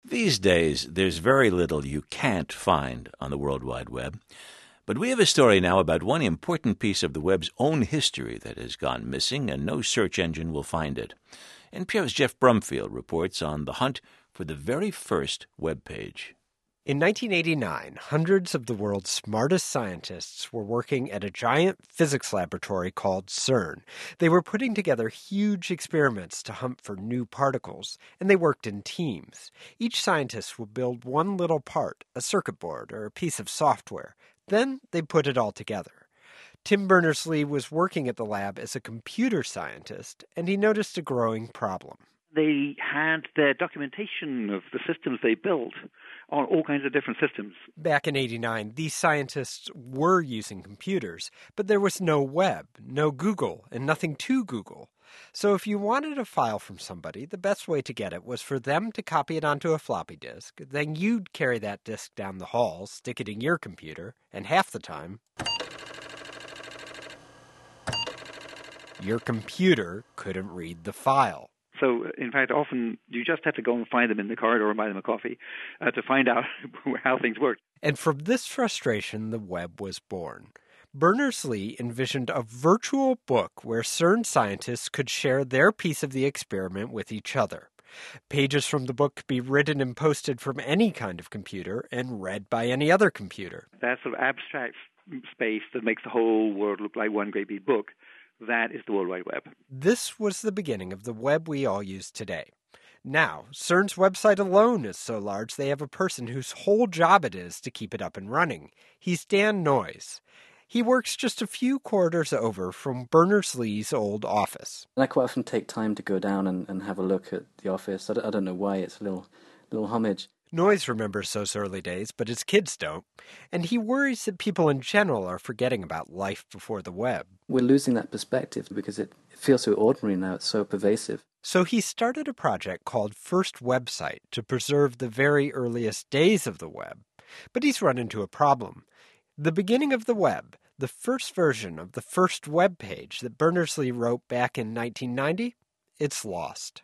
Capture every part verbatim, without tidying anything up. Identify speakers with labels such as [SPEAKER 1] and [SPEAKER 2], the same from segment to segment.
[SPEAKER 1] These days, there's very little you can't find on the World Wide Web. But we have a story now about one important piece of the web's own history that has gone missing, and no search engine will find it. N P R's Jeff Brumfield reports on the hunt for the very first web page.
[SPEAKER 2] In nineteen eighty-nine, hundreds of the world's smartest scientists were working at a giant physics laboratory called CERN. They were putting together huge experiments to hunt for new particles, and they worked in teams. Each scientist would build one little part, a circuit board or a piece of software. Then they put it all together. Tim Berners-Lee was working at the lab as a computer scientist, and he noticed a growing problem.
[SPEAKER 3] They had their documentation of the systems they built on all kinds of different systems.
[SPEAKER 2] Back in eighty-nine, these scientists were using computers, but there was no web, no Google, and nothing to Google. So if you wanted a file from somebody, the best way to get it was for them to copy it onto a floppy disk. Then you'd carry that disk down the hall, stick it in your computer, and half the time, your computer couldn't read the file.
[SPEAKER 3] So, in fact, often you just have to go and find them in the corridor and buy them a coffee uh, to find out how things work.
[SPEAKER 2] And from this frustration, the web was born. Berners-Lee envisioned a virtual book where CERN scientists could share their piece of the experiment with each other. Pages from the book could be written and posted from any kind of computer and read by any other computer.
[SPEAKER 3] That sort of abstract space that makes the whole world look like one great big book, that is the World Wide Web.
[SPEAKER 2] This was the beginning of the web we all use today. Now, CERN's website alone is so large they have a person whose whole job it is to keep it up and running. He's Dan Noyes. He works just a few corridors over from Berners-Lee's old office.
[SPEAKER 4] And I quite often take time to go down and, and have a look at the office. I don't, I don't know why, it's a little, little homage.
[SPEAKER 2] Noyes remembers those early days, but his kids don't. And he worries that people in general are forgetting about life before the web.
[SPEAKER 4] We're losing that perspective because it, it feels so ordinary now. It's so pervasive.
[SPEAKER 2] So he started a project called First Website to preserve the very earliest days of the web. But he's run into a problem. The beginning of the web, the first version of the first web page that Berners-Lee wrote back in nineteen ninety, it's lost.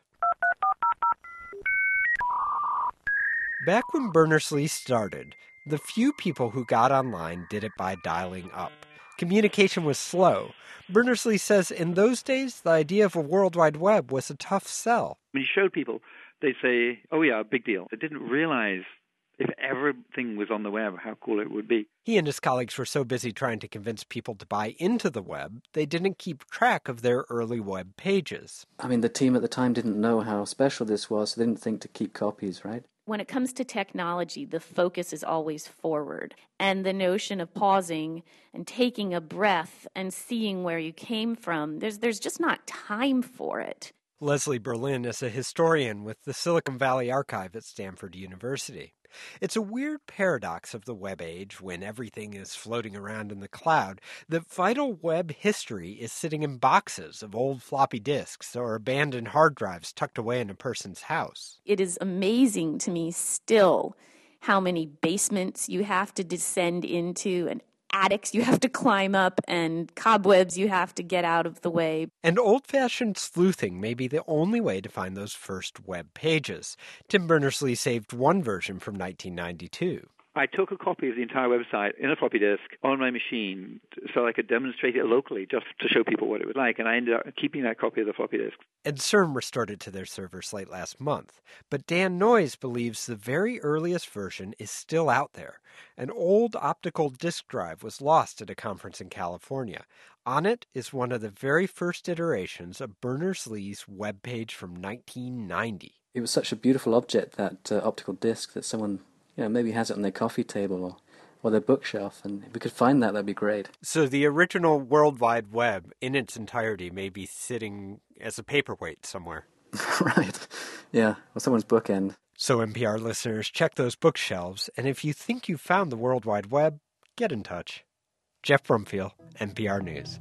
[SPEAKER 2] Back when Berners-Lee started, the few people who got online did it by dialing up. Communication was slow. Berners-Lee says in those days, the idea of a World Wide Web was a tough sell.
[SPEAKER 3] When you showed people, they'd say, oh yeah, big deal. They didn't realize if everything was on the web, how cool it would be.
[SPEAKER 2] He and his colleagues were so busy trying to convince people to buy into the web, they didn't keep track of their early web pages.
[SPEAKER 4] I mean, the team at the time didn't know how special this was, so they didn't think to keep copies, right?
[SPEAKER 5] When it comes to technology, the focus is always forward. And the notion of pausing and taking a breath and seeing where you came from, there's there's just not time for it.
[SPEAKER 2] Leslie Berlin is a historian with the Silicon Valley Archive at Stanford University. It's a weird paradox of the web age, when everything is floating around in the cloud, that vital web history is sitting in boxes of old floppy disks or abandoned hard drives tucked away in a person's house.
[SPEAKER 5] It is amazing to me still how many basements you have to descend into and attics you have to climb up and cobwebs you have to get out of the way.
[SPEAKER 2] And old-fashioned sleuthing may be the only way to find those first web pages. Tim Berners-Lee saved one version from nineteen ninety-two.
[SPEAKER 3] I took a copy of the entire website in a floppy disk on my machine so I could demonstrate it locally just to show people what it was like, and I ended up keeping that copy of the floppy disk.
[SPEAKER 2] And CERN restored it to their servers late last month. But Dan Noyes believes the very earliest version is still out there. An old optical disk drive was lost at a conference in California. On it is one of the very first iterations of Berners-Lee's webpage from nineteen ninety.
[SPEAKER 4] It was such a beautiful object, that uh, optical disc, that someone... You know, maybe has it on their coffee table or, or their bookshelf, and if we could find that, that'd be great.
[SPEAKER 2] So the original World Wide Web in its entirety may be sitting as a paperweight somewhere.
[SPEAKER 4] Right. Yeah, or someone's bookend.
[SPEAKER 2] So N P R listeners, check those bookshelves, and if you think you've found the World Wide Web, get in touch. Jeff Brumfield, N P R News.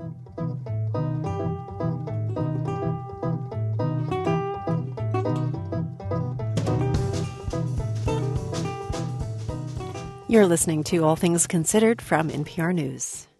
[SPEAKER 6] You're listening to All Things Considered from N P R News.